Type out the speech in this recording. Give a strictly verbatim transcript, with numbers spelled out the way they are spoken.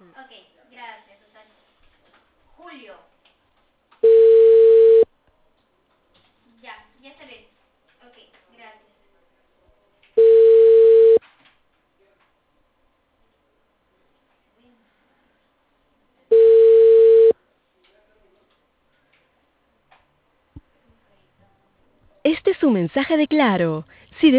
Ok, gracias, Susana. Julio. Ya, ya está bien. Ok, gracias. Este es un mensaje de Claro. Si